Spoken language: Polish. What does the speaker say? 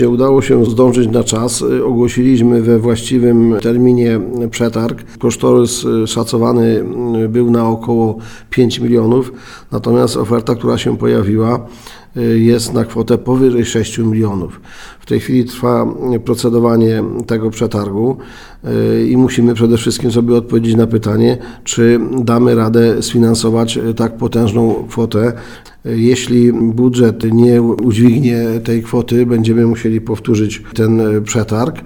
Udało się zdążyć na czas. Ogłosiliśmy we właściwym terminie przetarg. Kosztorys szacowany był na około 5 milionów, natomiast oferta, która się pojawiła, jest na kwotę powyżej 6 milionów. W tej chwili trwa procedowanie tego przetargu i musimy przede wszystkim sobie odpowiedzieć na pytanie, czy damy radę sfinansować tak potężną kwotę. Jeśli budżet nie udźwignie tej kwoty, będziemy musieli powtórzyć ten przetarg.